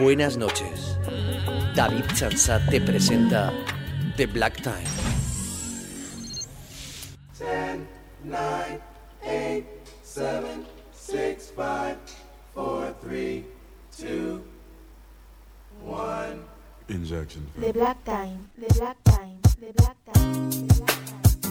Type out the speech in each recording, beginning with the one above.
Buenas noches. David Chansat te presenta The Black Time. 10, 9, 8, 7, 6, 5, 4, 3, 2, 1. Injection. The Black Time, The Black Time, The Black Time, The Black Time.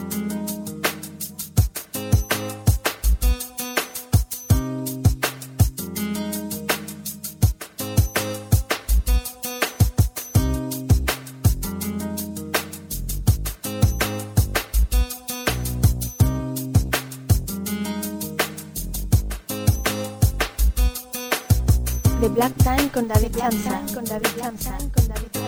The Black Time con David Lanza, con David Lanza, con David Lanza.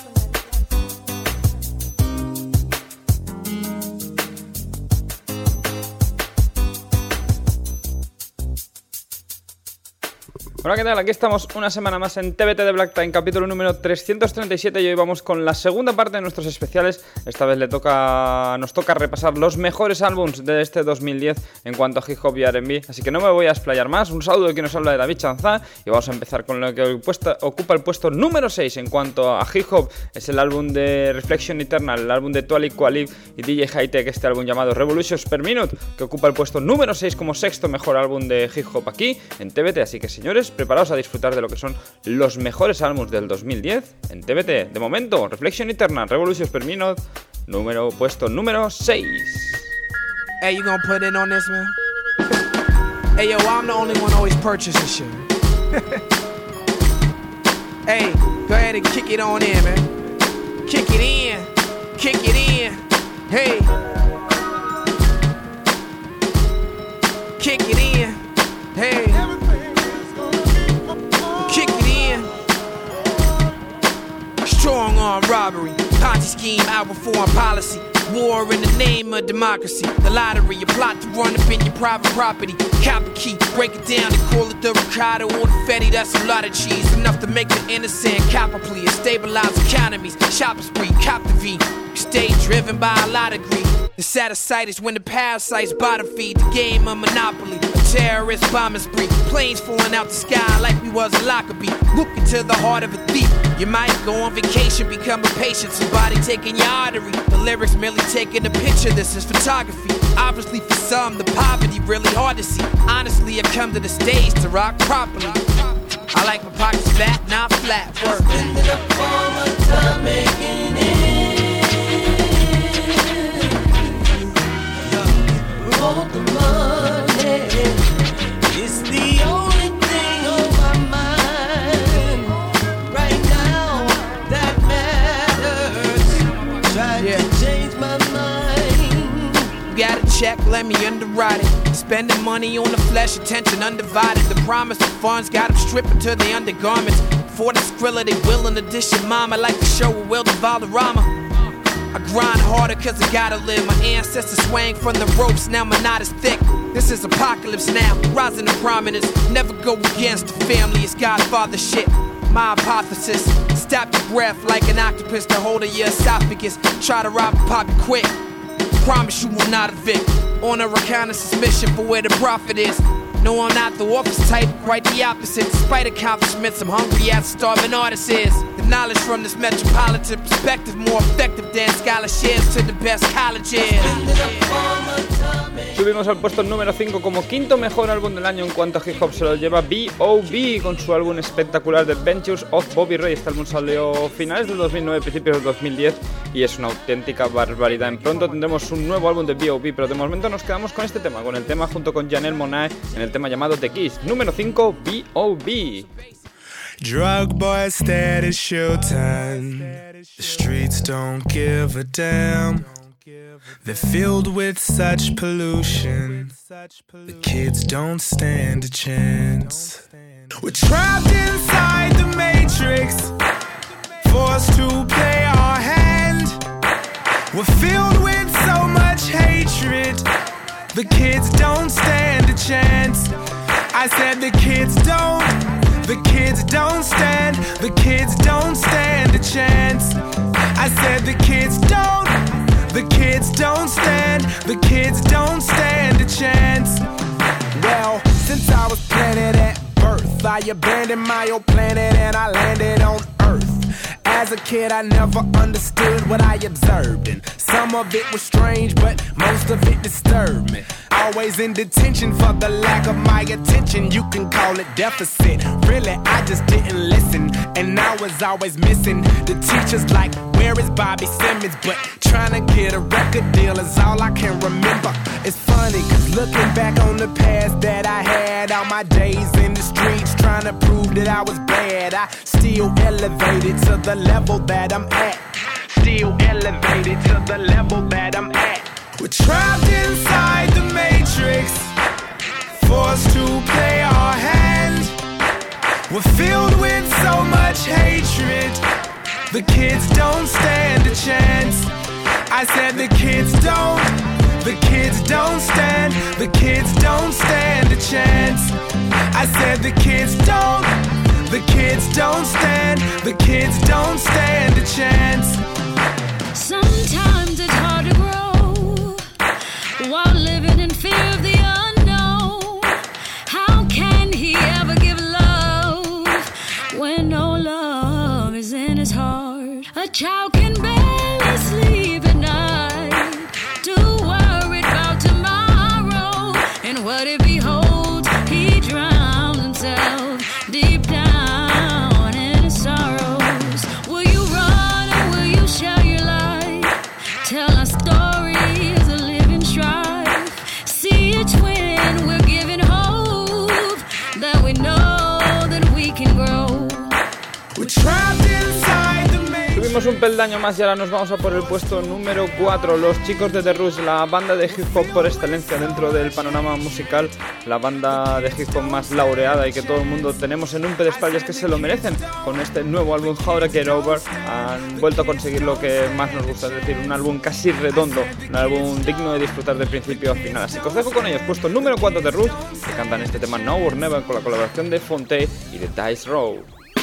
Hola, ¿qué tal? Aquí estamos una semana más en TBT de Black Time, capítulo número 337, y hoy vamos con la segunda parte de nuestros especiales. Esta vez nos toca repasar los mejores álbums de este 2010 en cuanto a hip hop y R&B, así que no me voy a explayar más. Un saludo de quien nos habla de David Chanzá, y vamos a empezar con lo que ocupa el puesto número 6 en cuanto a hip hop. Es el álbum de Reflection Eternal, el álbum de Twali Kweli y DJ Hi-Tech, este álbum llamado Revolutions Per Minute, que ocupa el puesto número 6 como sexto mejor álbum de hip hop aquí en TBT. Así que, señores, preparaos a disfrutar de lo que son los mejores álbumes del 2010 en TBT. De momento, Reflection Eternal, Revolutions Per Minute, puesto número 6. Hey, you gonna put in on this, man? Hey, yo, I'm the only one always purchasing shit. Hey, go ahead and kick it on in, man. Kick it in. Kick it in. Hey. Kick it in. Hey. Kick it in. Strong arm robbery, Ponzi scheme, outward foreign policy, war in the name of democracy. The lottery, you plot to run up in your private property. Cop a key, break it down and call it the Ricardo or the Fetty. That's a lot of cheese, enough to make the innocent cop a plea. Stabilize economies, shop a spree, cop the V. Stay driven by a lot of greed. The saddest sight is when the parasites bottom feed the game of Monopoly. A terrorist bombing spree, planes falling out the sky like we was a Lockerbie. Look into the heart of a thief. You might go on vacation, become a patient, somebody taking your artery. The lyrics merely taking a picture, this is photography. Obviously for some, the poverty really hard to see. Honestly, I've come to the stage to rock properly. I like my pockets fat, not flat. Work. Spending up all my time making it. All the money is the only thing on my mind right now that matters. Trying to change my mind. Got a check, let me underwrite it. Spending money on the flesh, attention undivided. The promise of funds got them stripping to their undergarments. For the Skrilla, they willing to dish your mama like the show with Will the Valderrama. I grind harder cause I gotta live. My ancestors swang from the ropes, now my knot is thick. This is apocalypse now, rising to prominence. Never go against the family, it's Godfather shit. My hypothesis, stop your breath like an octopus to hold of your esophagus. Try to rob and pop it quick, promise you will not evict. On a reconnaissance mission for where the profit is. No, I'm not the office type, quite the opposite. Despite accomplishments, I'm hungry as a starving artist is. The knowledge from this metropolitan perspective more effective than scholarships to the best colleges. Subimos al puesto número 5 como quinto mejor álbum del año en cuanto a hip hop. Se lo lleva B.O.B. con su álbum espectacular The Adventures of Bobby Ray. Este álbum salió finales del 2009, principios del 2010 y es una auténtica barbaridad. En pronto tendremos un nuevo álbum de B.O.B., pero de momento nos quedamos con este tema, con el tema junto con Janelle Monáe en el tema llamado The Kiss. Número 5, B.O.B. Drug boys stare at showtime. The streets don't give a damn. They're filled with such pollution. The kids don't stand a chance. We're trapped inside the matrix, forced to play our hand. We're filled with so much hatred. The kids don't stand a chance. I said the kids don't stand a chance. I said the kids don't stand a chance. Well, since I was planted at birth, I abandoned my old planet and I landed on Earth. As a kid, I never understood what I observed, and some of it was strange, but most of it disturbed me. Always in detention for the lack of my attention. You can call it deficit. Really, I just didn't listen, and I was always missing. The teacher's like, where is Bobby Simmons? But trying to get a record deal is all I can remember. It's funny, cause looking back on the past that I had, all my days in the streets trying to prove that I was bad, I still elevated to the level that I'm at. Still elevated to the level that I'm at. We're trapped inside the matrix, forced to play our hand. We're filled with so much hatred. The kids don't stand a chance. I said the kids don't stand, the kids don't stand a chance. I said the kids don't stand, the kids don't stand a chance. Sometimes it's hard to grow while living in fear of the unknown. How can he ever give love when no love is in his heart? A child can barely sleep at night, too worried about tomorrow. And what if he holds, he drowns himself deep down in his sorrows. Will you run or will you share your life? Tell our stories of living strife. See it when we're given hope that we know that we can grow. We're trapped inside the matrix. Subimos un peldaño más y ahora nos vamos a por el puesto número 4. Los chicos de The Rush, la banda de hip hop por excelencia dentro del panorama musical, la banda de hip hop más laureada y que todo el mundo tenemos en un pedestal, y es que se lo merecen. Con este nuevo álbum How to Get Over han vuelto a conseguir lo que más nos gusta, es decir, un álbum casi redondo, un álbum digno de disfrutar de principio a final. Así que os dejo con ellos, puesto número 4 de Rush, que cantan este tema Now or Never con la colaboración de Fonte y de Dice Row.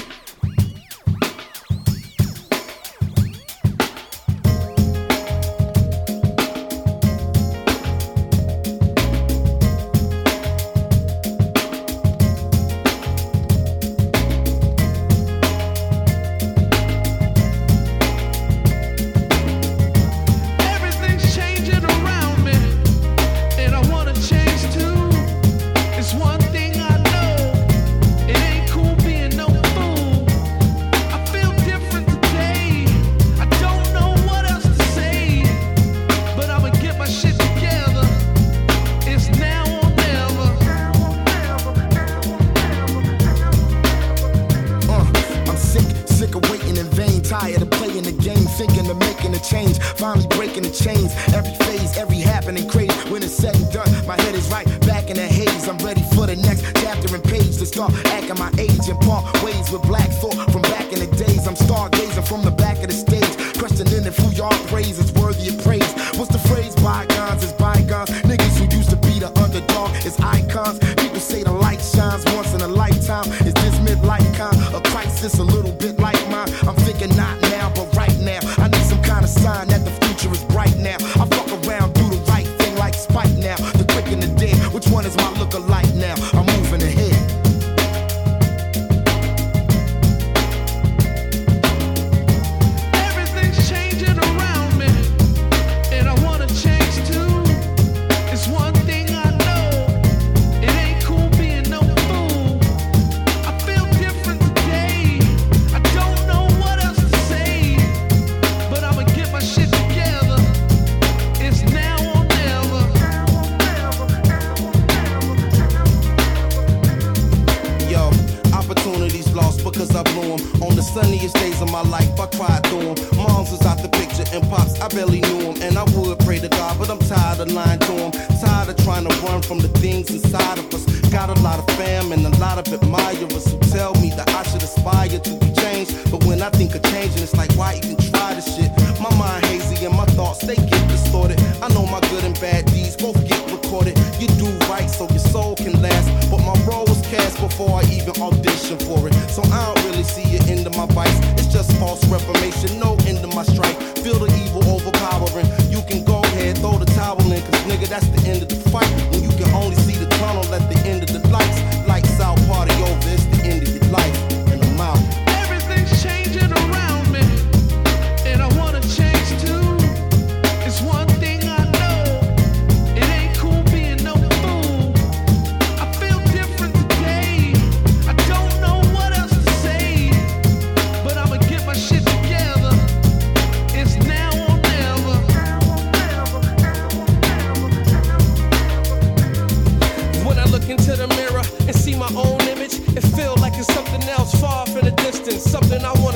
Before I even audition for it, so I don't really see it into my vice. It's just false reformation, no end to my strife. Feel the evil overpowering. You can go ahead, throw the towel in, cause nigga, that's the end of the fight. When you can only see the tunnel at the end of the lights. Lights out, party over, it's the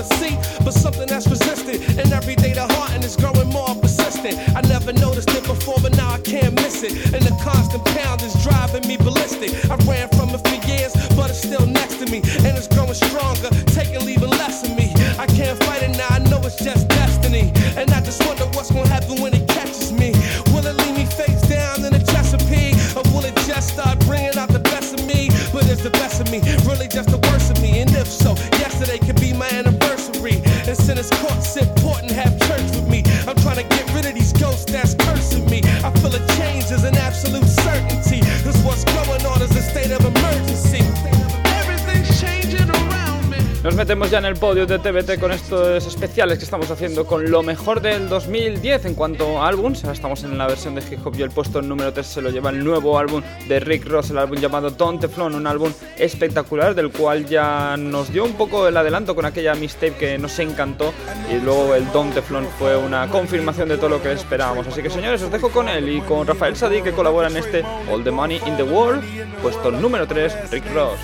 to see, but something that's resistant. And every day the heart is growing more persistent. I never noticed it before, but now I can't miss it. And the constant pound is driving me ballistic. I ran from it for years, but it's still next to me. And it's growing stronger, taking leaving less of me. I can't fight it now, I know it's just destiny. And I just wonder what's gonna happen when it catches me. Will it leave me face down in a Chesapeake? Or will it just start bringing out the best of me? But is the best of me really just the worst of me? And if so, yesterday could be my anniversary. And since it's court, sit port and have church with me. I'm trying to get rid of these ghosts that's cursing me. I feel a change is an absolute certainty. Cause what's going on is a state of emergency. Everything's changing around me. Nos metemos ya en el podio de TBT con estos especiales que estamos haciendo con lo mejor del 2010 en cuanto a álbums. Ahora estamos en la versión de hip hop y el puesto número 3 se lo lleva el nuevo álbum de Rick Ross, el álbum llamado Don Teflon, un álbum espectacular del cual ya nos dio un poco el adelanto con aquella mixtape que nos encantó, y luego el Don Teflon fue una confirmación de todo lo que esperábamos. Así que señores, os dejo con él y con Rafael Sadí, que colabora en este All the Money in the World, puesto número 3, Rick Ross.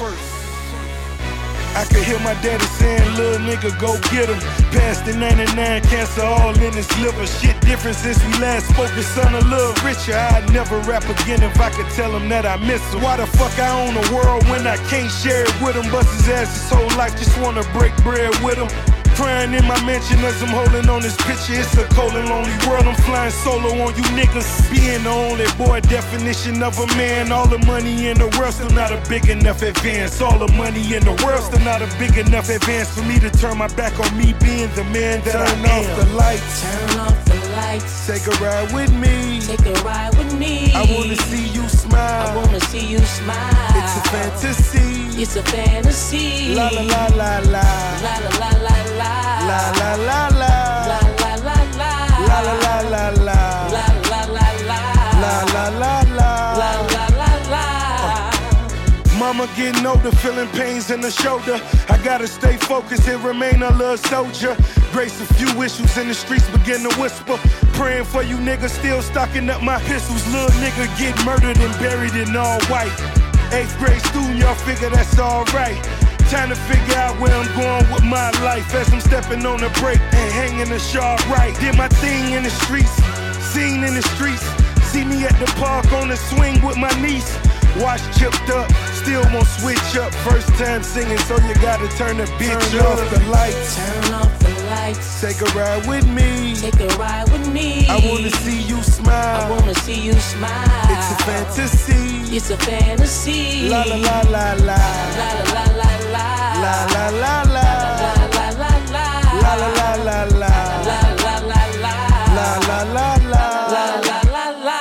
I could hear my daddy saying, little nigga, go get him. Past the 99, cancer all in his liver. Shit different since we last spoke, his son a little richer. I'd never rap again if I could tell him that I miss him. Why the fuck I own the world when I can't share it with him? Bust his ass his whole life, just wanna break bread with him. Crying in my mansion as I'm holding on this picture. It's a cold and lonely world, I'm flying solo on you niggas. Being the only boy, definition of a man. All the money in the world, still not a big enough advance. All the money in the world, still not a big enough advance for me to turn my back on me being the man that I am. Turn off the lights. Turn off the lights. Take a ride with me. Take a ride with me. I wanna see you smile. I wanna see you smile. It's a fantasy. It's a fantasy. La la la la la. La la la la la. La la la la. La la la la. La la la la la. La la la la. La la la la. La la la la. Mama getting older, feeling pains in the shoulder. I gotta stay focused and remain a little soldier. Grace a few issues in the streets, begin to whisper. Praying for you niggas, still stocking up my pistols. Little nigga get murdered and buried in all white. 8th grade student, y'all figure that's alright. Time to figure out where I'm going with my life as I'm stepping on the brake and hanging the sharp right. Did my thing in the streets, seen in the streets. See me at the park on the swing with my niece. Watch chipped up, still won't switch up. First time singing, so you gotta turn the bitch turn off the lights. Turn off the lights. Take a ride with me. Take a ride with me. I wanna see you smile. I wanna see you smile. It's a fantasy. It's a fantasy. La la la la la. La la la la la. La la la la. La la la la. La la la la la. La la la la. La la la la. La la la la.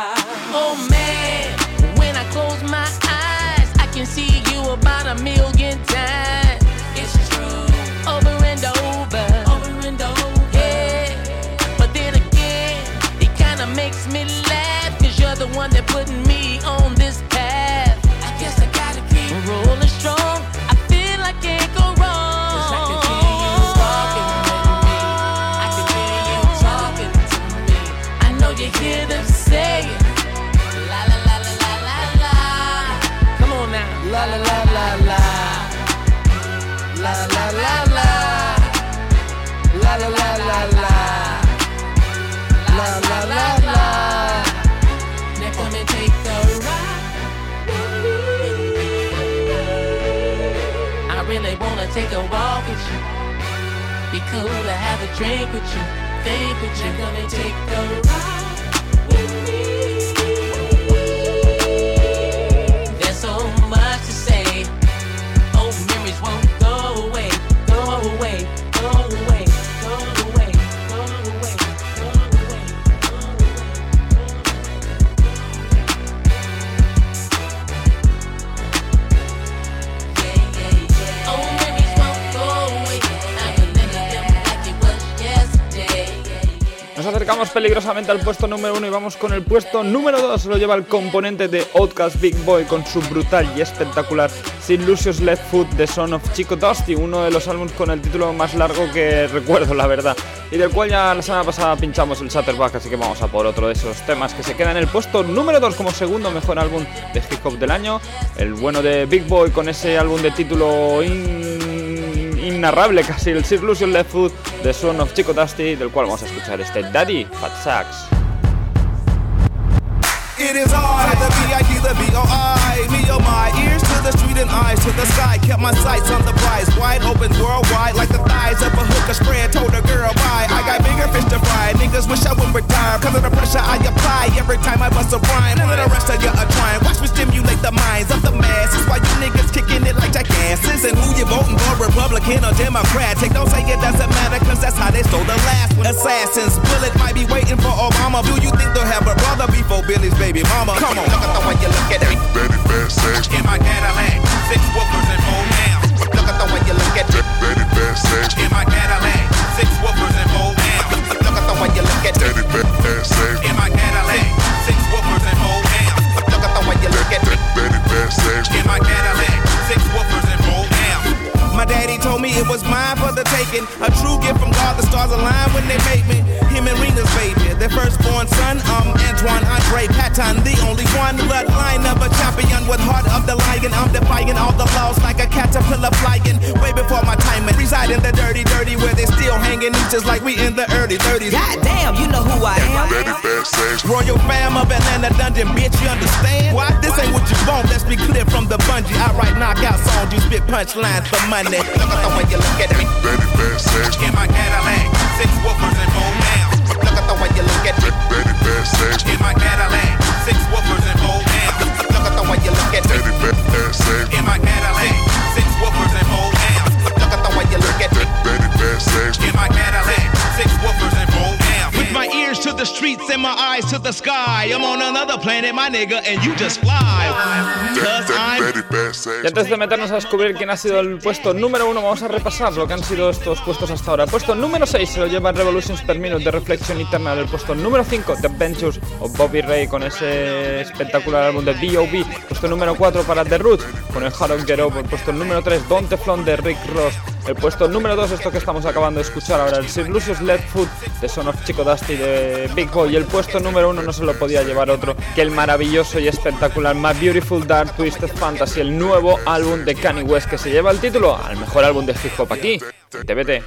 Oh man, when I close my eyes, I can see you about 1,000,000 times. It's true. Over and over. Over and over. Yeah. But then again, it kinda makes me laugh, 'cause you're the one that put me on this path. I guess I gotta keep rolling strong. I feel I can't go wrong. 'Cause I can hear you walking with me. I can hear you talking to me. I know you hear them say it. La la la la la la la. Come on now. La la la la la. La la la la. La la la la la. La la la la. Now come and take a ride. I really wanna take a walk with you. Be cool to have a drink with you. Think with you. Now come and take a ride with me. There's so much to say. Old memories won't go away. Go away. Go away. Go away. Go away. Go away. Old memories won't go away. I remember them like it was yesterday. Nos acercamos peligrosamente al puesto número 1 y vamos con el puesto número 2. Se lo lleva el componente de Outkast Big Boy con su brutal y espectacular Sid Lucious Left Foot, The Son of Chico Dusty, uno de los álbumes con el título más largo que recuerdo, la verdad, y del cual ya la semana pasada pinchamos el Shutterback, así que vamos a por otro de esos temas que se queda en el puesto número 2 como segundo mejor álbum de hip hop del año, el bueno de Big Boy con ese álbum de título inarrable casi, el Sir Lucius Left Foot de Son of Chico Dusty, del cual vamos a escuchar este Daddy Fat Sax. It is I, the B.I.D., the B.O.I. Me oh my, ears to the street and eyes to the sky. Kept my sights on the prize, wide open worldwide, like the thighs of a hooker spread. Told a girl bye, I got bigger fish to fry. Niggas wish I would retire, cause of the pressure I apply every time I bust a rhyme. None of the rest of you are trying, watch me stimulate the minds of the masses. Why you niggas kicking it like jackasses? And who you voting for, Republican or Democrat? Take don't say it doesn't matter, cause that's how they stole the last one. Assassins, bullet might be waiting for Obama. Do you think they'll have a brother before Billy's baby mama? Come on, look at the way you look at it. Daddy Fat Sax. In my Cadillac, 6 woofers and 4 pounds. Look at the way you look at it. Daddy Fat Sax. In my Cadillac, 6 woofers and 4 pounds. Look at the way you look at it. Daddy Fat Sax. In my Cadillac, 6 woofers and 4 pounds. Look at the way you look at it. Daddy Fat Sax. In my Cadillac, 6 woofers and 4 pounds. My daddy told me it was mine for the taking. A true gift from God, the stars align when they made me. Him and Rena's baby, their firstborn son, Antoine Andre Patton, the only one. Bloodline of a champion with heart of the lion. I'm defying all the laws like a caterpillar flying. Way before my time, reside in the dirty where they still hanging just like we in the early 30s. God damn, you know who I am. Daddy Fat Sax. Royal fam of Atlanta Dungeon, bitch, you understand? Why? This ain't what you want, let's be clear from the bungee. I write knockout songs, you spit punchlines for money. Look at the way you look at me. Daddy Fat Sax. In my Cadillac, 6 woofers and 4 pounds. Look at the way you look at me. Daddy Fat Sax. In my Cadillac, 6 woofers and 4 pounds. Look at the way you look at me. Daddy Fat Sax. In my Cadillac, 6 woofers and 4 pounds. Look at the way you look at me. Daddy Fat Sax. In my Cadillac, 6 woofers and 4 pounds. With my ears to the streets and my eyes to the sky, I'm on another planet, my nigga, and you just fly. Daddy Fat Sax. Y antes de meternos a descubrir quién ha sido el puesto número 1, vamos a repasar lo que han sido estos puestos hasta ahora. El puesto número 6 se lo lleva Revolutions Per Minute de Reflection Eternal. El puesto número 5, The Adventures of Bobby Ray con ese espectacular álbum de B.O.B. Puesto número 4 para The Roots con el Hard Rock Get Up. El puesto número 3, Don't Teflon de Rick Ross. El puesto número 2, esto que estamos acabando de escuchar ahora, el Sir Lucius Left Foot de Son of Chico Dusty de Big Boy. Y el puesto número 1 no se lo podía llevar otro que el maravilloso y espectacular My Beautiful Dark Twisted Fantasy, el nuevo álbum de Kanye West, que se lleva el título al mejor álbum de hip hop aquí, TBT.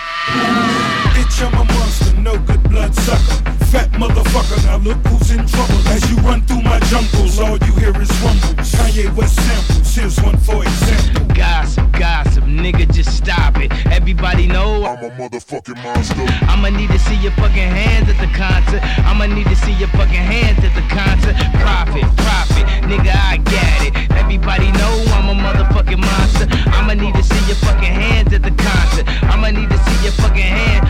Bitch, I'm a monster, no good blood sucker. Fat motherfucker, now look who's in trouble. As you run through my jungles, all you hear is rumbles. Kanye West samples, here's one for example. Gossip, nigga, just stop it. Everybody know I'm a motherfucking monster. I'ma need to see your fucking hands at the concert. I'ma need to see your fucking hands at the concert. Profit, nigga, I got it. Everybody know I'm a motherfucking monster. I'ma need to see your fucking hands at the concert. I'ma need to see your fucking hands.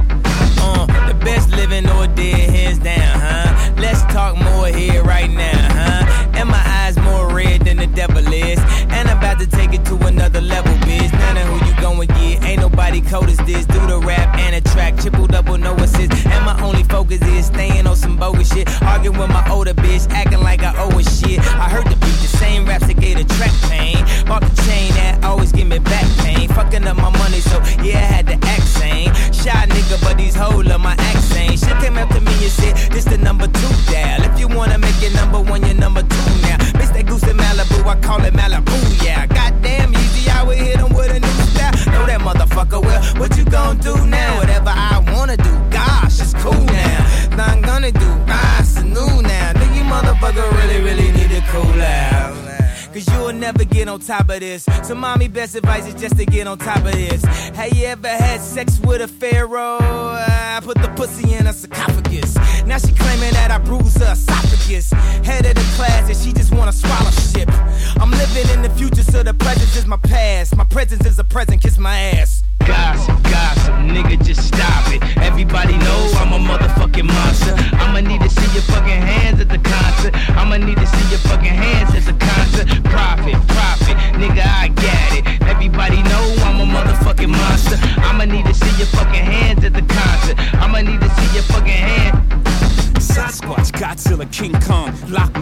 The best living or dead, hands down, huh? Let's talk more here right now, huh? And my eyes more red than the devil is. And I'm about to take it to another level, bitch. None of who you gon' get, ain't nobody cold as this. Do the rap and a track, triple double, no assist. And my only focus is staying on some bogus shit. Arguing with my older bitch, acting like I owe her shit. I heard the beat, the same raps that gave the track pain. Bought the chain that always give me back pain. Fucking up my money, so yeah, I had to act sane. Shy nigga, but these hoes love my accent. Shit came up to me and said, this the number 2 dial. If you wanna make it number 1, you're number 2 now. Miss that goose in Malibu, I call it Malibu, yeah. Goddamn easy, I would hit him with a new style. Know that motherfucker, well, what you gon' do now? Whatever I wanna do, gosh, it's cool now. Not gonna do, it's new now. Think you motherfucker really need to cool out. Cause you'll never get on top of this. So mommy, best advice is just to get on top of this. Have you ever had sex with a pharaoh? I put the pussy in a sarcophagus. Now she claiming that I bruised her esophagus. Head of the class and she just wanna swallow shit. I'm living in the future, so the present is my past. My presence is a present, kiss my ass. Gossip, nigga, just stop it. Everybody know I'm a motherfucking monster. I'ma need to see your fucking hands at the concert. I'ma need to see your fucking hands at the concert. Profit, nigga, I got it. Everybody know I'm a motherfucking monster. I'ma need to see your fucking hands at the concert. I'ma need to see your fucking hands. Sasquatch, Godzilla, King Kong, Loch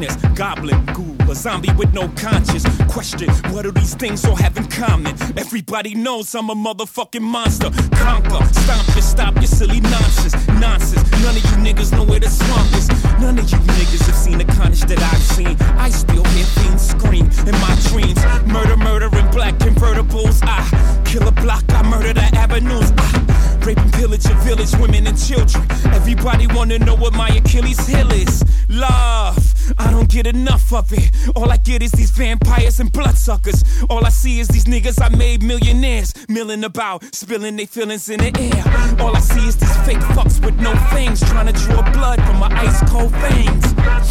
darkness, goblin, ghoul, a zombie with no conscience. Question, what do these things all have in common? Everybody knows I'm a motherfucking monster. Conquer, stomp you, stop your silly nonsense. Nonsense, none of you niggas know where the swamp is. None of you niggas have seen the carnage that I've seen. I still hear fiends scream in my dreams. Murder, murder in black convertibles. I kill a block, I murder the avenues. Rape and pillage your village, women and children. Everybody wanna know what my Achilles heel is. Love, I don't get enough of it. All I get is these vampires and bloodsuckers. All I see is these niggas I made millionaires, milling about, spilling their feelings in the air. All I see is these fake fucks with no fangs, trying to draw blood from my ice cold veins.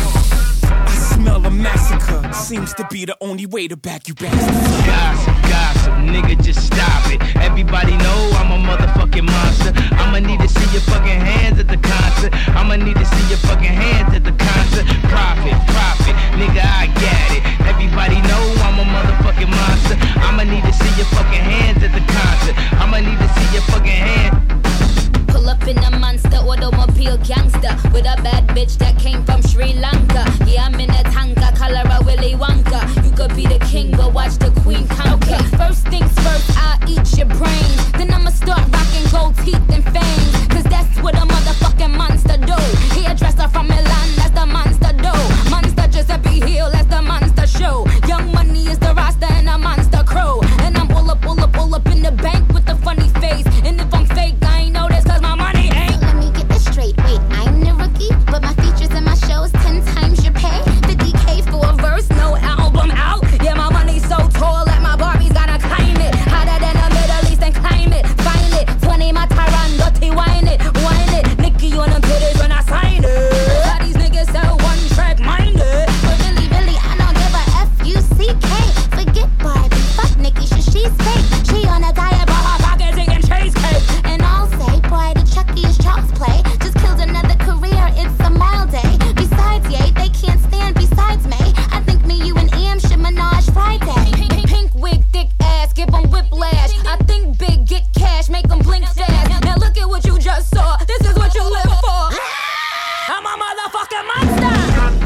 I smell a massacre, seems to be the only way to back you back. Gossip, gossip, nigga, just stop it. Everybody know I'm a motherfucking monster. I'ma need to see your fucking hands at the concert. I'ma need to see your fucking hands at the concert. Profit, profit, nigga, I get it. Everybody know I'm a motherfucking monster. I'ma need to see your fucking hands at the concert. I'ma need to see your fucking hands. Pull up in a monster automobile gangster with a bad bitch that came from Sri Lanka. Yeah, I'm in a tanka, color a Willy Wonka. You could be the king, but watch the queen conquer. Okay, first things first, I'll eat your brains. Then I'ma start rocking gold teeth and fangs. Cause that's what a motherfucking monster do. Hairdresser from Milan, that's the monster do. Monster Giuseppe Hill, that's the monster show. Young Money is the roster and a monster crew. And I'm all up in the bank with a funny face. And if I'm fake, I ain't know this cause my money ain't. Let me get this straight, wait, I'm the rookie, but my features and my shows 10 times your pay. 50K for a verse, no album out. Yeah, my money's so tall that my Barbie's gotta climb it. Hotter than the Middle East and climb it, find it. 20 my Tyron, dirty wine it. Nicky on them titties when I sign it. All these niggas so one track minded. But really, I don't give a F-U-C-K. Forget Barbie, fuck Nikki, she's fake. She on a diet, but her pockets eating cheesecake. And I'll say, boy, the Chucky is child's play. Just killed another career, it's a mild day. Besides, yay, they can't stand besides me. I think me, you, and Em should menage Friday. Pink wig, thick ass, give them whiplash. I think big, get cash, make them blink fast. Now look at what you just saw, this is what you live for. I'm a motherfucking monster.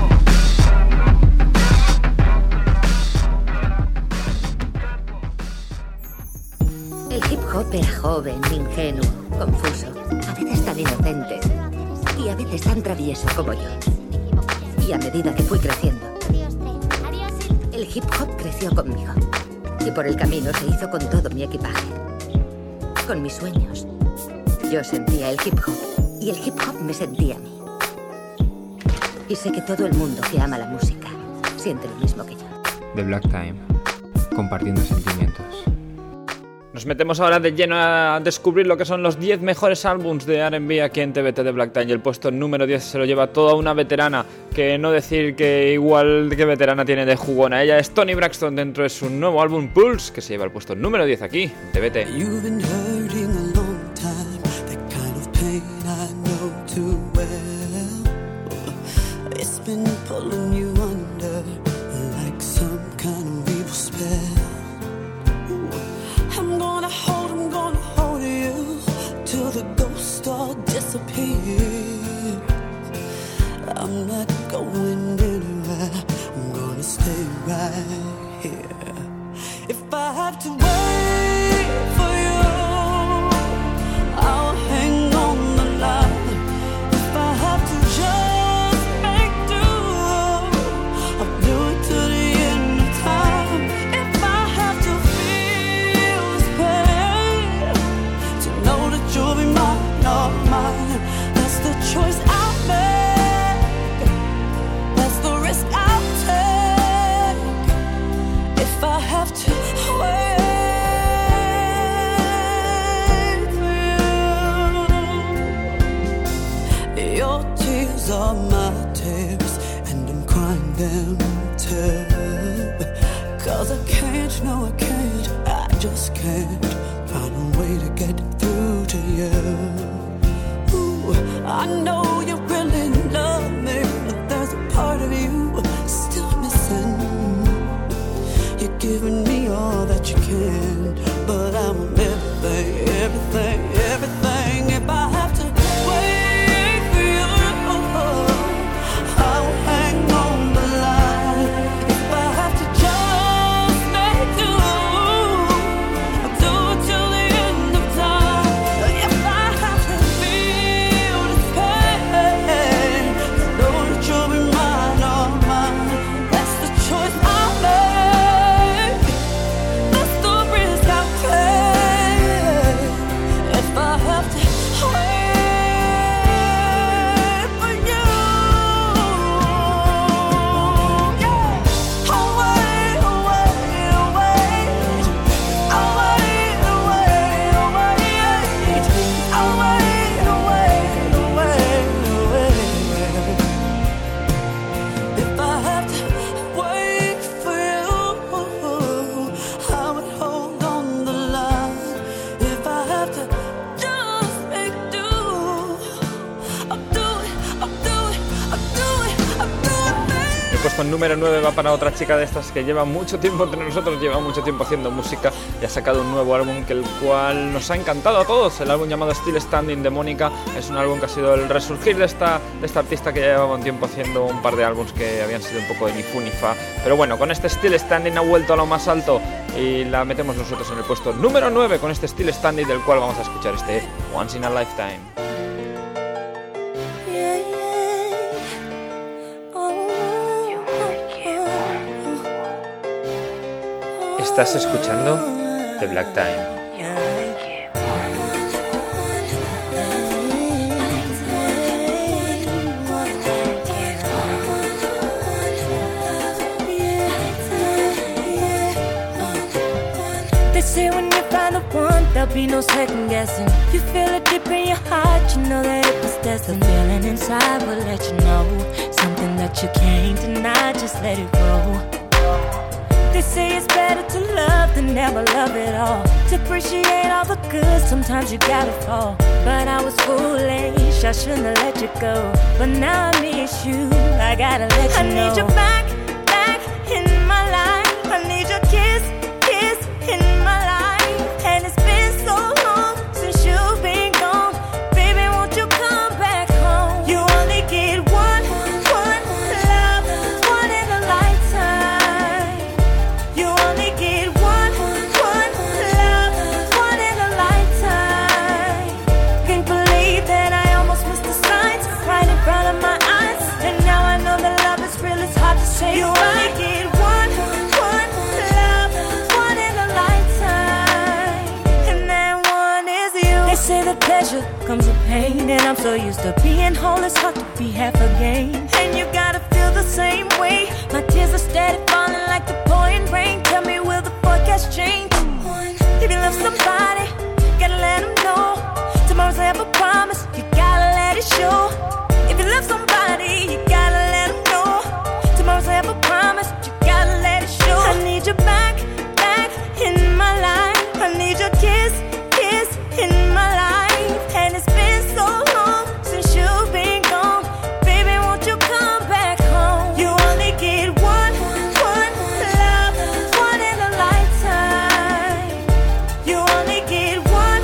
El hip hop era joven, ingenuo, confuso, a veces tan inocente y a veces tan travieso como yo. Y a medida que fui creciendo, el hip hop creció conmigo. Y por el camino se hizo con todo mi equipaje, con mis sueños. Yo sentía el hip hop y el hip hop me sentía a mí. Y sé que todo el mundo que ama la música siente lo mismo que yo. The Black Time, compartiendo sentimientos. Nos metemos ahora de lleno a descubrir lo que son los 10 mejores álbums de R&B aquí en TBT de Black Time. Y el puesto número 10 se lo lleva toda una veterana, que no decir que igual que veterana tiene de jugona. Ella es Toni Braxton dentro de su nuevo álbum Pulse, que se lleva el puesto número 10 aquí en TBT. You've been hurting a long time, that kind of pain I know too well. It's been pulling you under like some kind of evil spell. I'm gonna hold you till the ghost all disappears. I'm not going anywhere, I'm gonna stay right here. If I have to wait for you, I'll hang on the line. If I have to just make do, I'll do it to the end of time. If I have to feel this pain, to know that you'll be mine, not mine, that's the choice I'll make, that's the risk I'll take. If I have to wait for you, your tears are my tears, and I'm crying them too. 'Cause I can't, no I can't, I just can't find a way to get through to you. Ooh, I know you really love me, but there's a part of you still missing. You're giving me all that you can, but I want everything, everything, everything. If I have to wait for you, I'll hang on the puesto número 9 va para otra chica de estas que lleva mucho tiempo entre nosotros, lleva mucho tiempo haciendo música y ha sacado un nuevo álbum el cual nos ha encantado a todos. El álbum llamado Still Standing de Mónica es un álbum que ha sido el resurgir de esta artista que ya llevaba un tiempo haciendo un par de álbumes que habían sido un poco de ni fu ni fa. Pero bueno, con este Still Standing ha vuelto a lo más alto y la metemos nosotros en el puesto número 9 con este Still Standing, del cual vamos a escuchar este Once in a Lifetime. Estás escuchando The Black Time. They say when you find the one, there'll be no second guessing. You feel it deep in your heart, you know that it was destined. The feeling inside will let you know something that you can't deny, just let it go. They say it's better to love than never love at all. To appreciate all the good, sometimes you gotta fall. But I was foolish, I shouldn't have let you go. But now I miss you, I gotta let you know. I need you back, back in my life. I need your kiss, kiss in my life. And it's been so long since you've been gone. Baby, won't you come back home? You only get one love, one in a lifetime. You only get one love, one in a lifetime. Can't believe that I almost missed the signs right in front of my eyes. And now I know that love is real, it's hard to say. You only get one love, one in a lifetime. And that one is you. They say that pleasure comes with pain, and I'm so used to being whole, it's hard to be half again. And you gotta feel the same way. My tears are steady falling like the pouring rain. Tell me, will the forecast change? If you love somebody, gotta let them know. Tomorrow's never promised, you gotta let it show. If you love somebody, you gotta let them know. Tomorrow's never promised, you gotta let it show. I need you back, back in my life. I need your kiss, kiss in my life. And it's been so long since you've been gone. Baby, won't you come back home? You only get one love, one in a lifetime. You only get one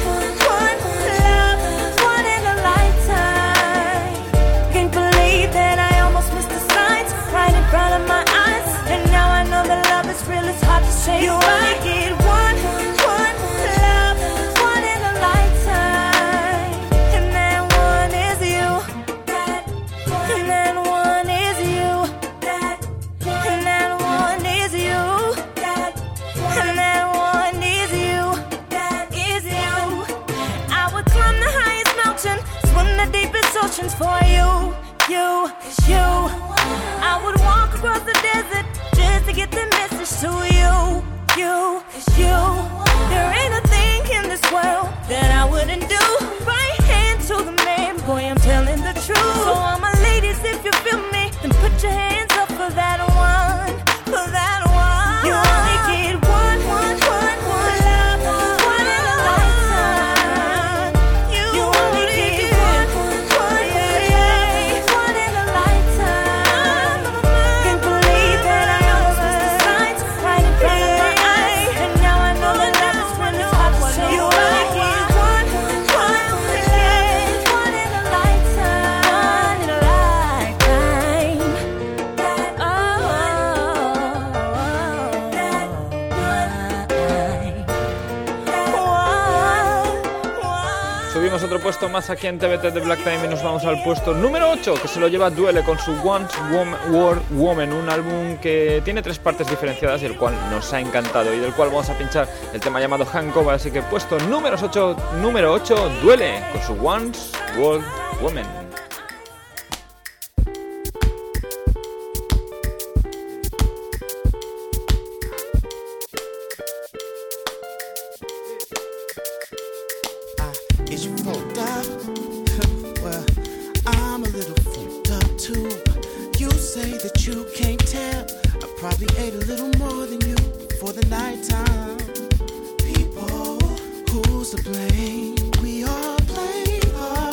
love, one in a lifetime. Can't believe that I almost missed the signs right in front of my eyes. And now I know that love is real, it's hard to say. You only get one love, one in a lifetime. And that one is you. And that one is you. And that one is you. And that one is you. Is you. I would climb the highest mountain, swim the deepest oceans for you. I would walk across the desert just to get the message to you. There ain't a thing in this world that I wouldn't do. Right hand to the man, boy, I'm telling the truth. So all my ladies, if you feel me, then put your hands up for that one, for that one. You only get one love, one in a lifetime. You only get one in a lifetime. Can't believe that I almost missed the signs right in front of my eyes. And now I know that love is when it's hard to say. You only get one in a lifetime. One in a lifetime. Subimos otro puesto más aquí en TBT de Black Time y nos vamos al puesto número 8, que se lo lleva Duele con su Once World Woman, un álbum que tiene 3 partes diferenciadas y el cual nos ha encantado y del cual vamos a pinchar el tema llamado Hangover. Así que puesto número 8, Duele con su Once World Woman. Is you fucked up? Well, I'm a little fucked up too. You say that you can't tell. I probably ate a little more than you for the nighttime. People, who's to blame? We all blame.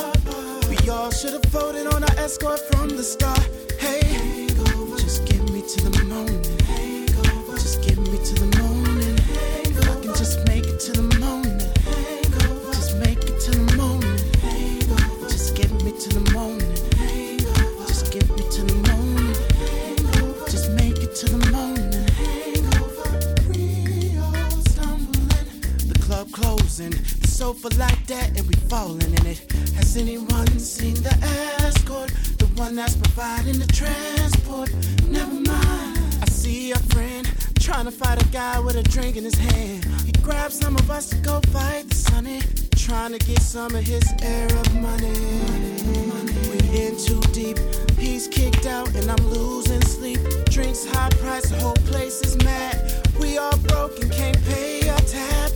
We all should have voted on our escort from the start. Hey, just give me to the morning. Hangover. Just get me to the morning. Hangover. If I can just make it to the morning. Hangover. Just make it to the morning. Hangover. Just get me to the morning. Hangover. Just get me to the morning. Hangover. Just make it to the morning. Hangover. We all stumbling. The club closing. The sofa like that and we falling in it. Has anyone seen the escort? The one that's providing the transport? Never mind. I see a friend trying to fight a guy with a drink in his hand. He grabbed some of us to go fight the sunny, trying to get some of his Arab money. We in too deep. He's kicked out and I'm losing sleep. Drinks high price, the whole place is mad. We all broke and can't pay our tab.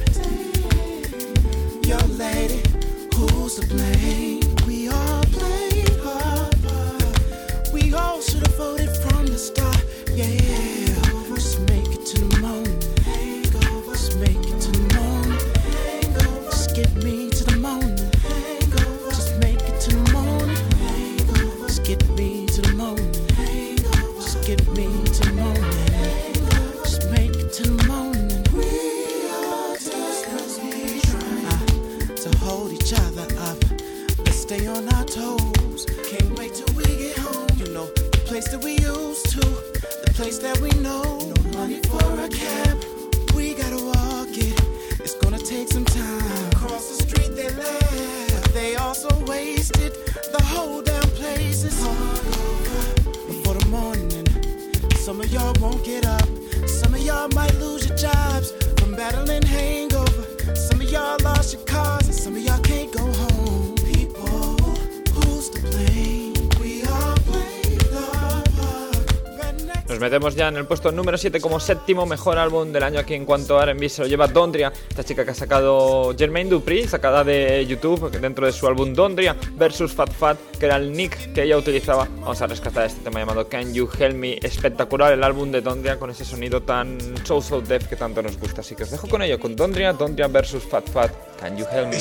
Young lady, who's to blame? We all played our part. We all should have voted from the start. Yeah, just make it to the morning. Hangover. Just make it to the morning. Hangover. Just get me to the morning. Hangover. Just make it to the morning. Hangover. Just get me to the morning. Hangover. Just get me to the morning. Hangover. Just make it to the morning. We all desperately try to hold each other up. Let's stay on our toes. Can't wait till we get home. You know, the place that we used to, the place that we know. No money for a cab, we gotta walk it. It's gonna take some time. Across the street they laugh, but they also wasted the whole damn place is hungover. Before the morning, some of y'all won't get up. Some of y'all might lose your jobs from battling hangover. Some of y'all lost your cars and some of y'all can't go home. People, who's to blame? We all played our part. Nos metemos ya en el puesto número 7 como séptimo mejor álbum del año aquí en cuanto a R&B. Se lo lleva Dondria, esta chica que ha sacado Jermaine Dupri, sacada de YouTube dentro de su álbum Dondria versus Fat Fat, que era el nick que ella utilizaba. Vamos a rescatar este tema llamado Can You Help Me. Espectacular el álbum de Dondria con ese sonido tan soul deaf que tanto nos gusta. Así que os dejo con ello, con Dondria versus Fat Fat, Can You Help Me.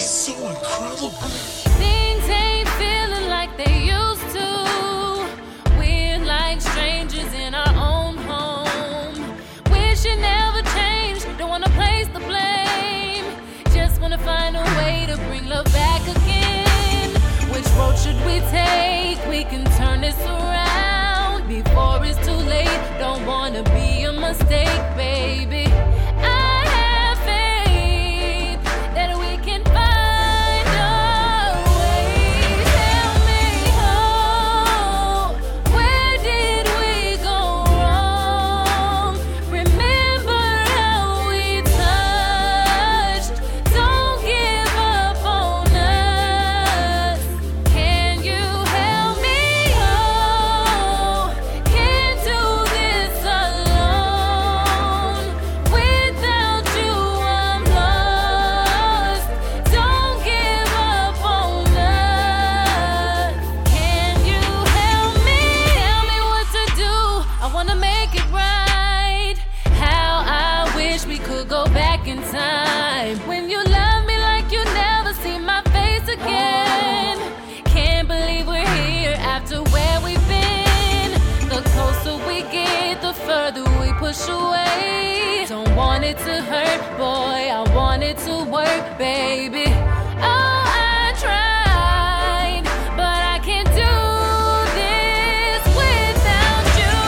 Things ain't feeling like they used to. We're like strangers in our own home. Wish it never changed, don't wanna place the blame. Just wanna find a way to bring love back again. Which road should we take? We can turn this around before it's too late. Don't wanna be a mistake, baby. I have faith that we can find a way. Tell me, oh, where did we go wrong? Remember how we touched. Don't give up on us. Can you help me? Oh, can't do this alone. Without you, I'm lost. Don't give up on us. Can you help me? Tell me what to do. I wanna make it right. How I wish we could go back in time. When you love me like you never see my face again. Can't believe we're here after where we've been. The closer we get, the further we push away. Don't want it to hurt, boy, I want it to work, baby. Oh, I tried, but I can't do this without you.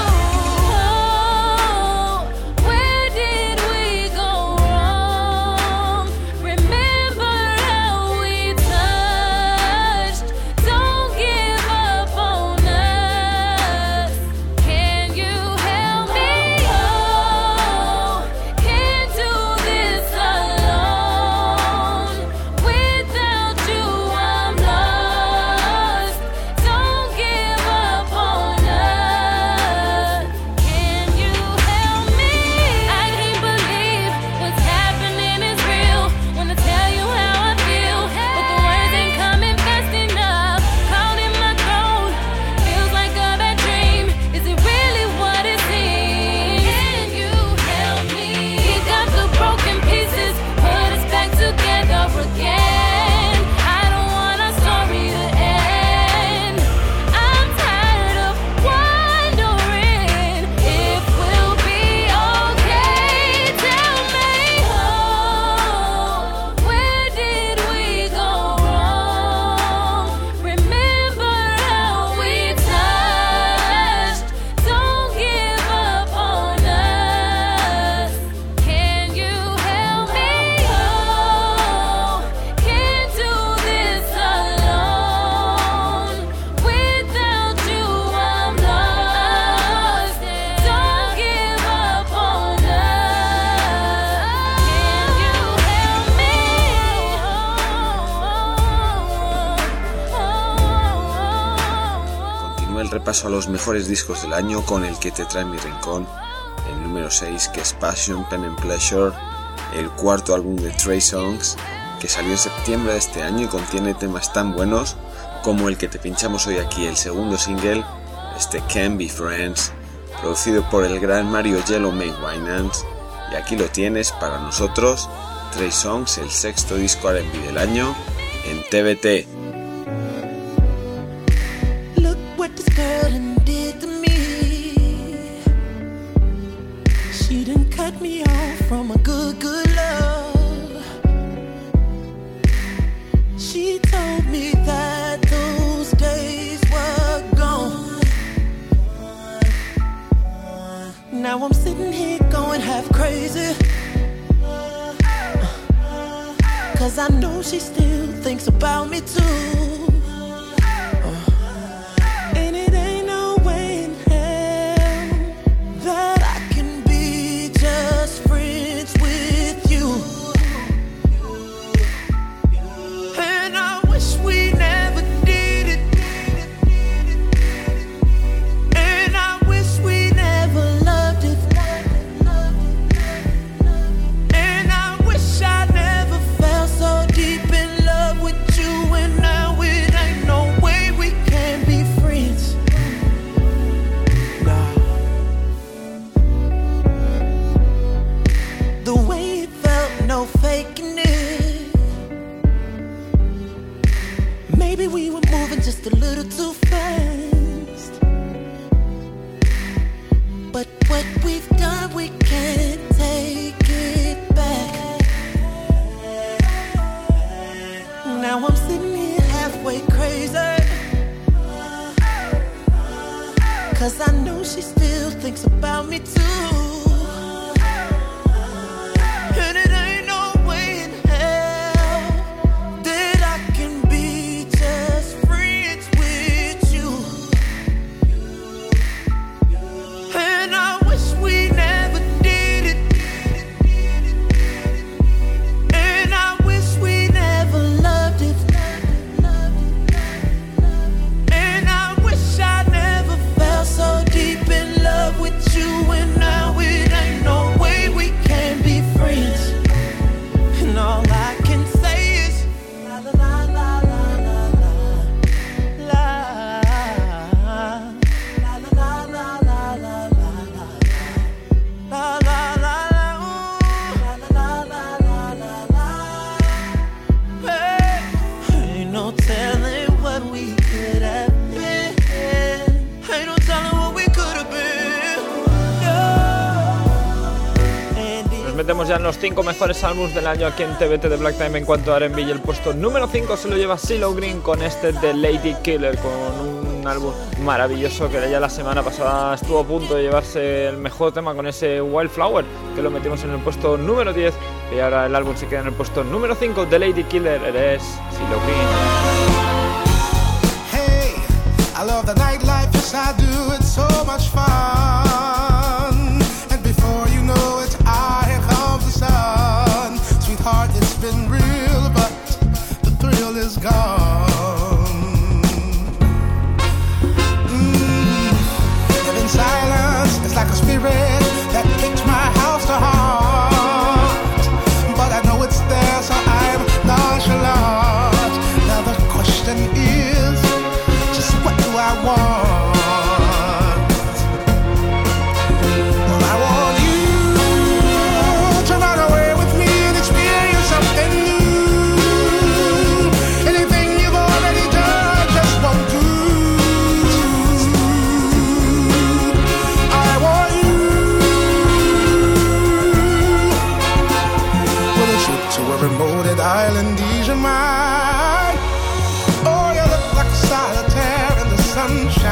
Oh, where did we go wrong? Remember how we touched. Don't give up on us. Can you help me? Oh, can't do this alone. repaso a los mejores discos del año con el que te trae mi rincón, el número 6, que es Passion, Pen and Pleasure, el cuarto álbum de Trey Songz, que salió en septiembre de este año y contiene temas tan buenos como el que te pinchamos hoy aquí, el segundo single, Can't Be Friends, producido por el gran Mario Yellow May Winans. Y aquí lo tienes para nosotros, Trey Songz, el sexto disco R&B del año en TBT. Look what this girl done did to me. She done cut me off from a good love. She told me that those days were gone. Now I'm sitting here going half crazy, 'cause I know she still thinks about me too. And it ain't no way in hell that I can be just friends with you. And I wish we never did it. And I wish we never loved it. And I wish I never felt so deep in love with you. And now it ain't no way we can be friends. Nah. The way it felt, no faking it. Maybe we were moving just a little too fast. But what we've done, we can't take it back. Now I'm sitting here halfway crazy, 'cause I know she still thinks about me too. And it ain't no way in hell that I can be just friends with you. And I wish we never did it. And I wish we never loved it. And I wish I never felt so deep in love with you. And now it ain't no way we can be friends. And all I can say is la la la la la la la la la la la la la la. La la la la, ooh, la la la la la la. Hey, ain't no telling what we could have been. Ain't no telling what we could have been. Nos metemos ya en los 5 mejores álbumes del año aquí en TBT de Black Time en cuanto a R&B, y el puesto número 5 se lo lleva CeeLo Green con The Lady Killer, con un álbum maravilloso que ya la semana pasada estuvo a punto de llevarse el mejor tema con ese Wildflower, que lo metimos en el puesto número 10, y ahora el álbum se queda en el puesto número 5, The Lady Killer, eres CeeLo Green. Hey, I love the nightlife, yes I do, it's so much fun. And before you know it, here comes the sun. Sweetheart, it's been real, but the thrill is gone. Living silence is like a spirit that kicks my house to heart. But I know it's there, so I'm nonchalant. Now the question is, just what do I want? Well, I want you to run away with me and experience something new. Anything you've already done just won't do. I want you with a trip to a remote island, ease your mind. Oh, you look like a solitaire in the sunshine.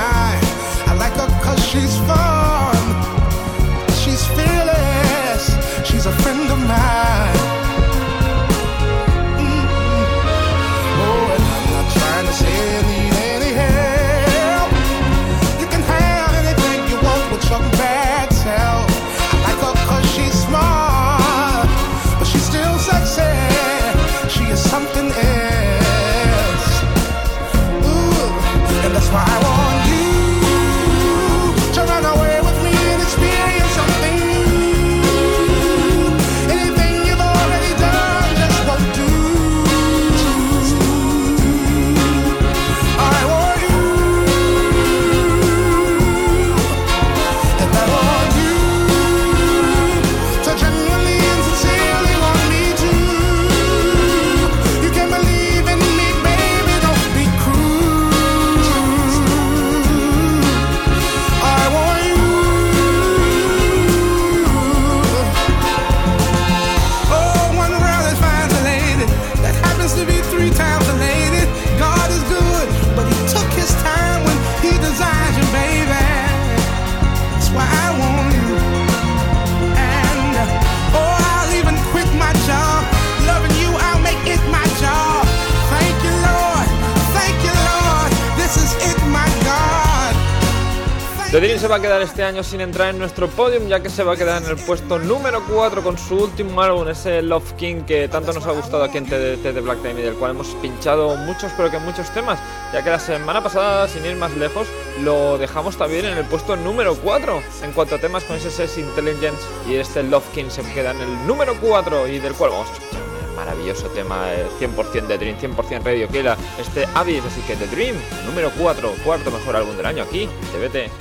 The Dream se va a quedar este año sin entrar en nuestro podium, ya que se va a quedar en el puesto número 4 con su último álbum, ese Love King, que tanto nos ha gustado aquí en TDT de Black Time y del cual hemos pinchado muchos, pero que muchos temas, ya que la semana pasada, sin ir más lejos, lo dejamos también en el puesto número 4 en cuanto a temas, con ese Sex Intelligence, y este Love King se queda en el número 4 y del cual vamos a escuchar maravilloso tema, 100% The Dream, 100% Radio Killa, este Abyss. Así que The Dream, número 4, cuarto mejor álbum del año aquí, TBT.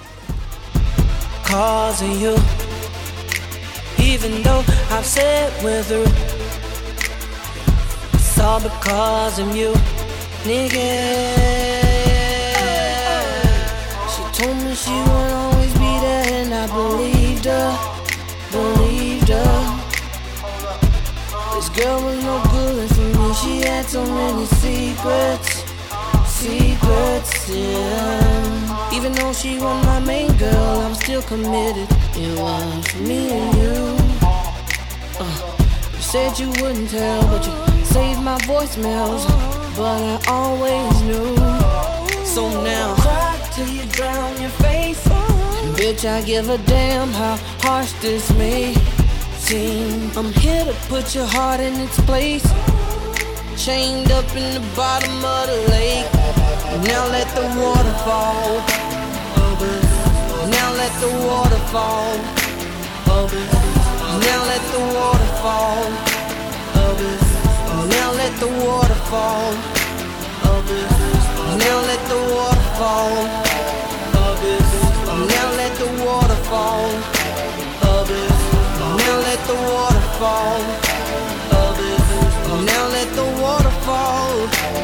Cause of you, even though I've said we're through, it's all because of you, nigga. She told me she would always be there, and I believed her, believed her. This girl was no good for me, she had so many secrets, yeah. Even though she wasn't my main girl, I was still committed. It was me and you. You said you wouldn't tell, but you saved my voicemails. But I always knew. So now, cry till you drown your face. And bitch, I give a damn how harsh this may seem. I'm here to put your heart in its place. Chained up in the bottom of the lake. Now let the water fall. Now let the water fall. Now let the water fall. Now let the water fall. Now let the water fall. Now let the water fall. Now let the water fall. Now let the water fall.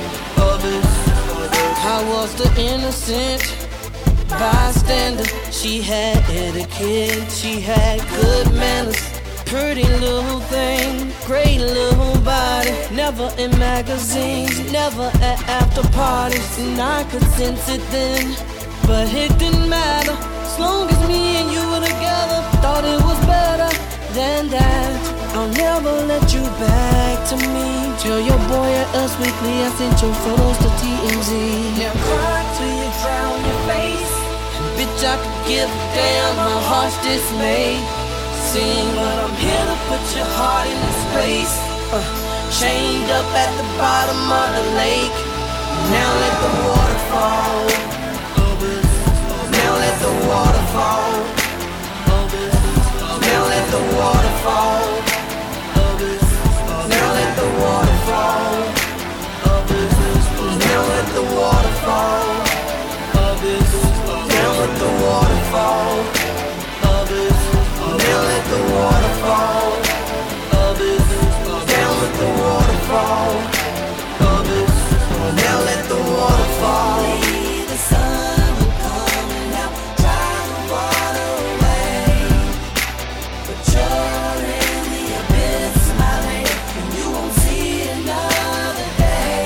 I was the innocent bystander. She had etiquette, she had good manners. Pretty little thing, great little body. Never in magazines, never at after parties. And I could sense it then, but it didn't matter. As long as me and you were together, thought it was better than that. I'll never let you back to me. Tell your boy at Us Weekly I sent your photos to TMZ. Now cry till you drown your face. And bitch, I could give a damn how harsh this may seem, but I'm here to put your heart in this place. Chained up at the bottom of the lake. Now let the water fall. Now let the water fall. Now let the water fall. Now let the water fall. Now let the water fall. Now let the water fall. Now let the water fall. Down let the water fall. Now let the water fall. The sun will come and help dry the water away. But you're in the abyss, my lady, and you won't see another day.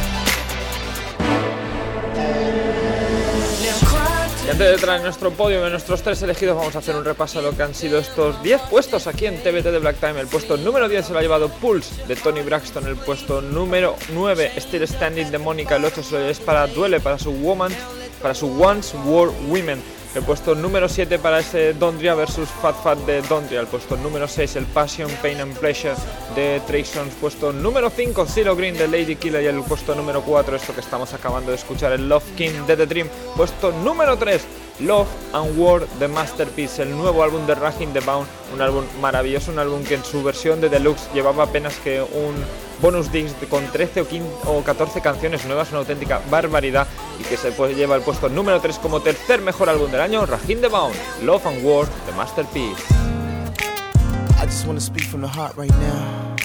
Now cry. Y antes de entrar en nuestro podio, en nuestros 3 elegidos, vamos a hacer un repaso de lo que han sido estos 10 puestos aquí en TBT de Black Time. El puesto número 10 se lo ha llevado Pulse de Tony Braxton. El puesto número 9, Still Standing de Mónica. El 8 es para Duele, para su Once War Women. El puesto número 7 para ese Dondria vs Fat Fat de Dondria. El puesto número 6, el Passion, Pain and Pleasure de Trey Songz. Puesto número 5, CeeLo Green de Lady Killa. Y el puesto número 4, esto que estamos acabando de escuchar, el Love King de The Dream. Puesto número 3, Love and War de Masterpiece, el nuevo álbum de Raheem DeVaughn. Un álbum maravilloso, un álbum que en su versión de Deluxe llevaba apenas que un bonus disc con 13 o 14 canciones nuevas, una auténtica barbaridad, y que se lleva el puesto número 3 como tercer mejor álbum del año, Raheem DeVaughn, Love and War de Masterpiece. I just want to speak from the heart right now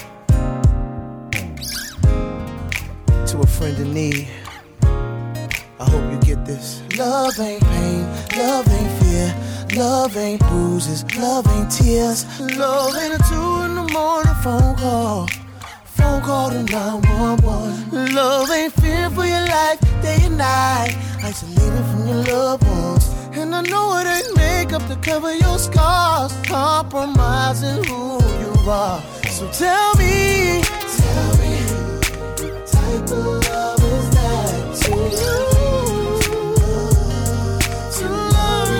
to a friend in need. I hope you get this. Love ain't pain, love ain't fear, love ain't bruises, love ain't tears. Love ain't a 2 in the morning phone call to 911. Love ain't fear for your life, day and night, isolated from your loved ones. And I know it ain't makeup to cover your scars, compromising who you are. So tell me, what type of love is that to you? To love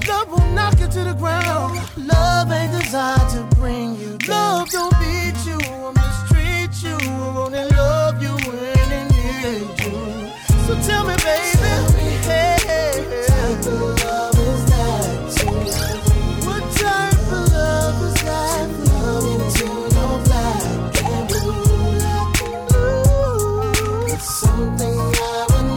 love will knock you to the ground. Love ain't designed to bring you down. Love don't beat you or mistreat you, or only love you when it needs you. So tell me, baby, hey, what type of love is that to you? What type of love is that? Love into your black and blue. It's something I would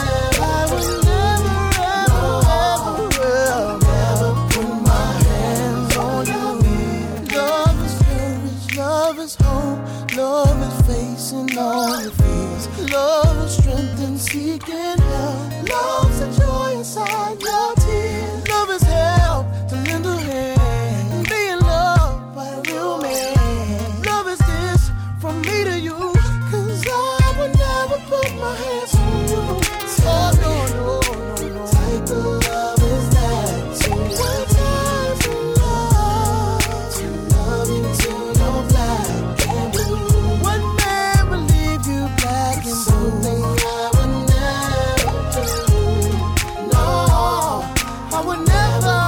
never put my hands on you. Love is courage, love is hope, love is facing all your fears. Love is strength and seeking help. Love's a joy inside your tears. Love is help to lend a hand and being loved by a real man. Love is this from me to you, 'cause I would never put my hands on you. Oh no. Type of love is that to you? What type of love to love you till you're black and blue? What man will leave you black and blue? Something I would never do. No, I would never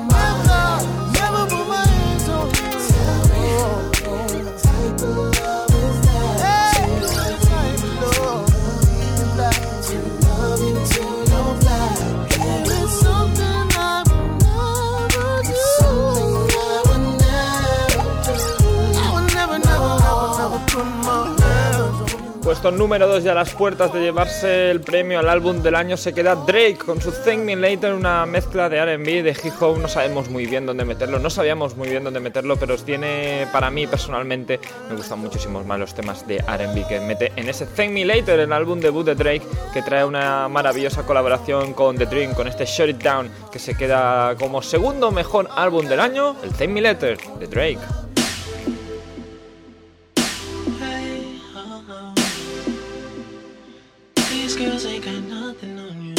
put my hands on you. Tell me, what type of love is that? Hey, what type of love? Leave you black to love you till you're black. And it's something I would never do. Something I would never do. I would never put my hands on you. Puesto número 2 y a las puertas de llevarse el premio al álbum del año se queda Drake con su Thank Me Later, una mezcla de R&B, de hip hop. No sabemos muy bien dónde meterlo, no sabíamos muy bien dónde meterlo, pero tiene, para mí personalmente, me gustan muchísimos más los temas de R&B que mete en ese Thank Me Later, el álbum debut de Drake, que trae una maravillosa colaboración con The Dream, con este Shut It Down, que se queda como segundo mejor álbum del año, el Thank Me Later de Drake. These girls ain't got nothing on you.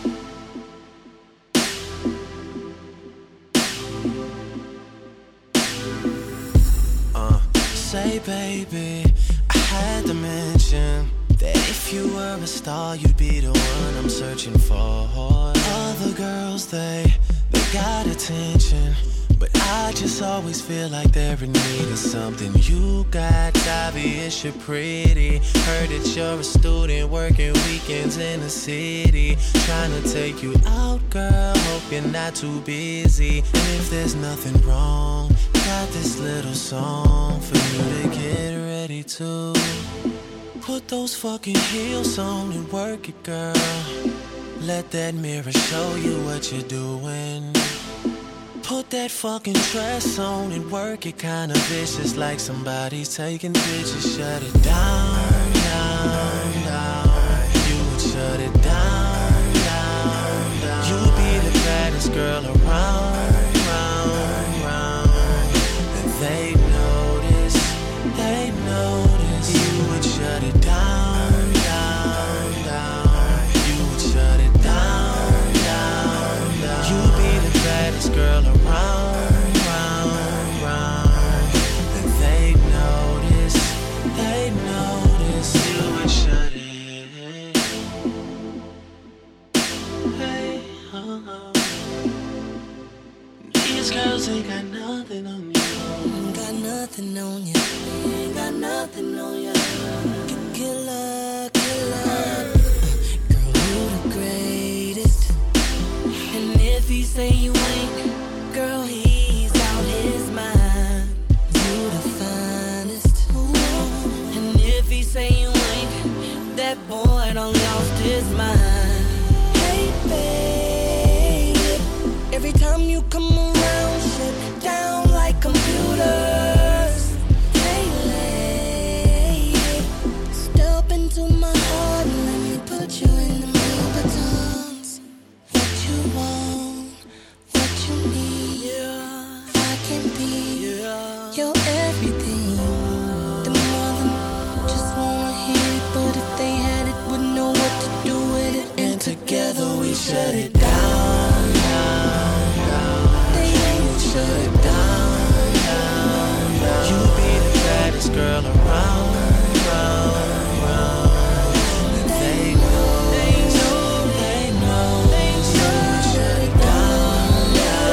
Say baby, I had to mention that if you were a star, you'd be the one I'm searching for. Other girls, they got attention, but I just always feel like they're in need of something you got. Obvious you're pretty. Heard that you're a student working weekends in the city. Trying to take you out, girl, hope you're not too busy. And if there's nothing wrong, got this little song for you to get ready to. Put those fucking heels on and work it, girl. Let that mirror show you what you're doing. Put that fucking dress on and work it, kinda vicious, like somebody's taking pictures. Shut it down, down, down. You would shut it down, down, down. You be the baddest girl around, round, round. And they notice. You would shut it down, down, down. You would shut it down, down, down. You be the baddest girl around. Girls ain't got nothing on you. Got nothing on you. Ain't got nothing on you. Killer, killer. Girl, you the greatest. And if he say you ain't, girl, he's out his mind. You the finest. And if he say you ain't, that boy done lost his mind. Hey, baby, every time you come around, shut down like computers. Hey lady, step into my heart and let me put you in the Louboutins. What you want, what you need, I can be your everything. The mother just wanna hear it, but if they had it, wouldn't know what to do with it. And together we shut it down, down, down. They would shut it down, down, down. You be the baddest girl around, round, round. And they know, they know, they know. You would shut it down, down.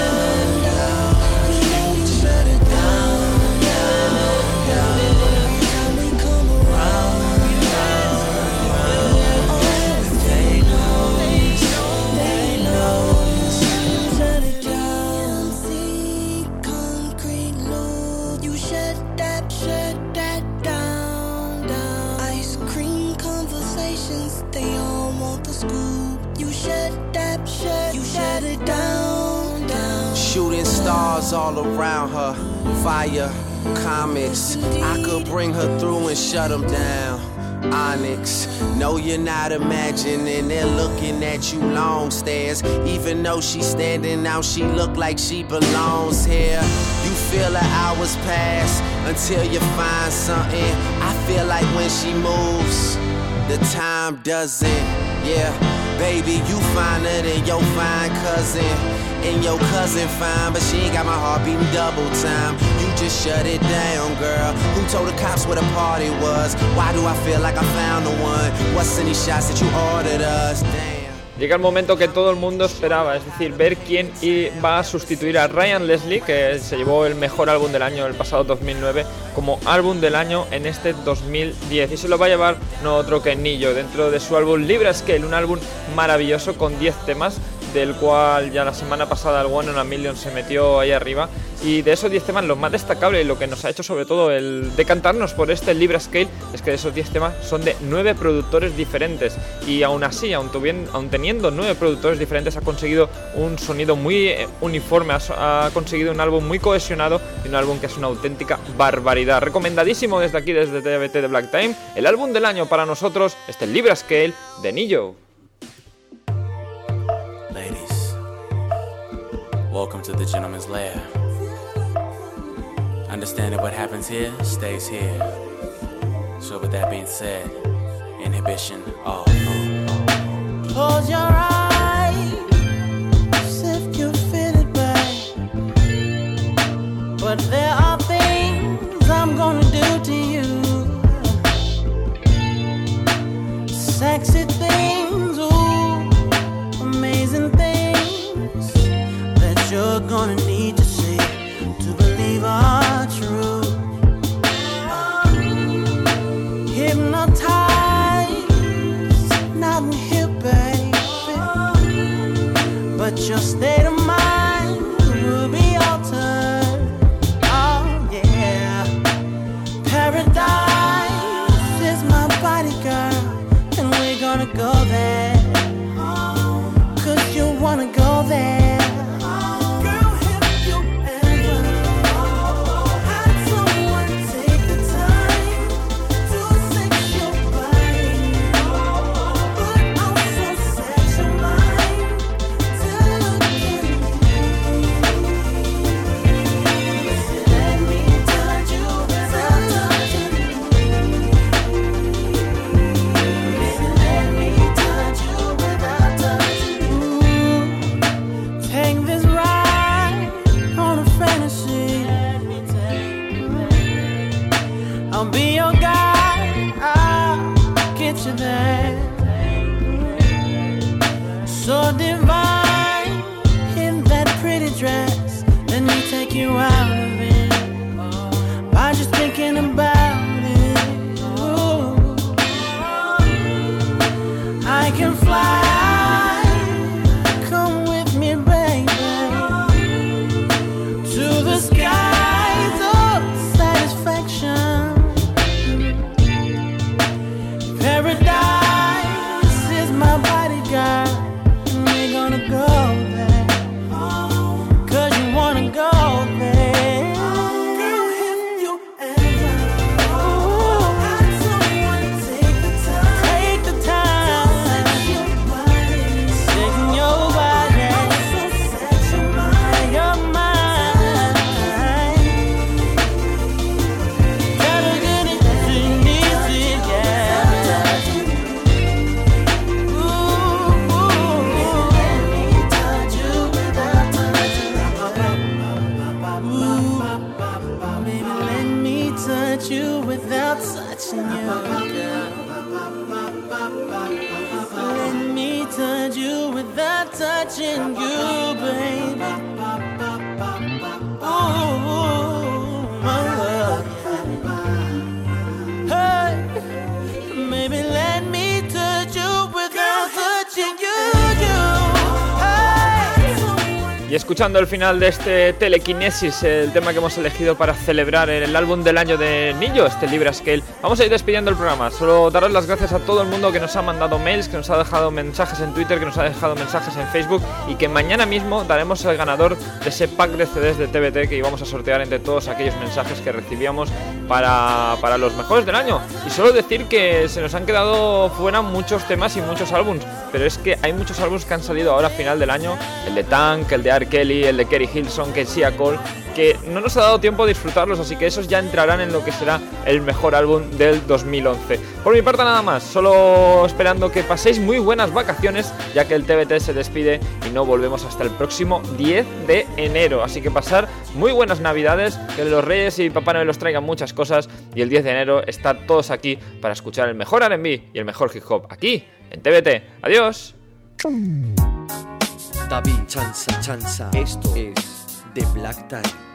Shooting stars all around her. Fire, comets. I could bring her through and shut them down. Onyx, no, you're not imagining. They're looking at you long stares. Even though she's standing out, she look like she belongs here. You feel the hours pass until you find something. I feel like when she moves, the time doesn't. Yeah, baby, you finer than your fine cousin. And your cousin fine, but she ain't got my heart beating double time. You just shut it down, girl. Who told the cops where the party was? Why do I feel like I found the one? What's in these shots that you ordered us? Damn. Llega el momento que todo el mundo esperaba, es decir, ver quién va a sustituir a Ryan Leslie, que se llevó el mejor álbum del año el pasado 2009, como álbum del año en este 2010. Y se lo va a llevar no otro que Nillo, dentro de su álbum Libra Scale, un álbum maravilloso con 10 temas, del cual ya la semana pasada el One on a Million se metió ahí arriba. Y de esos 10 temas, lo más destacable y lo que nos ha hecho sobre todo el decantarnos por este Libra Scale es que de esos 10 temas son de 9 productores diferentes. Y aún así, aún teniendo 9 productores diferentes, ha conseguido un sonido muy uniforme, ha conseguido un álbum muy cohesionado y un álbum que es una auténtica barbaridad. Recomendadísimo desde aquí, desde TBT de Black Time, el álbum del año para nosotros, este Libra Scale de Nillo. Welcome to the gentleman's lair. Understand that what happens here stays here. So with that being said, inhibition off. Close your eyes if you feel it bad. But there are things I'm gonna do to you. Sexy things, ooh, amazing things that you're gonna need to see to believe are true. Hypnotized, not here, baby, but your state of mind will be altered. Oh yeah, paradise is my body, girl, and we're gonna go there, 'cause you wanna go there. So divine in that pretty dress, let me take you out of it by just thinking about it. Ooh. I can fly, come with me, baby, to the skies of satisfaction. Paradise is my bodyguard. Go there, 'cause you wanna go there. Girl, if you ever had someone take the time, taking your body, your mind, gotta get it easy, yeah. You without touching you, girl. Let me touch you without touching you, baby. Ooh, my love. Hey, maybe let me touch you without touching you, Y escuchando el final de este Telekinesis, el tema que hemos elegido para celebrar el álbum del año de Nillo, este Libra Scale, vamos a ir despidiendo el programa. Solo daros las gracias a todo el mundo que nos ha mandado mails, que nos ha dejado mensajes en Twitter, que nos ha dejado mensajes en Facebook, y que mañana mismo daremos el ganador de ese pack de CDs de TBT que íbamos a sortear entre todos aquellos mensajes que recibíamos para los mejores del año. Y solo decir que se nos han quedado fuera muchos temas y muchos álbums, pero es que hay muchos álbumes que han salido ahora a final del año, el de Tank, el de R. Kelly, el de Kerry Hilson, que Sia Cole, que no nos ha dado tiempo a disfrutarlos, así que esos ya entrarán en lo que será el mejor álbum del 2011. Por mi parte nada más, solo esperando que paséis muy buenas vacaciones, ya que el TBT se despide y no volvemos hasta el próximo 10 de enero, así que pasar muy buenas navidades, que los Reyes y Papá Noel os traigan muchas cosas, y el 10 de enero estar todos aquí para escuchar el mejor R&B y el mejor hip hop aquí en TBT. Adiós. David, chanza, esto es The Black Tie.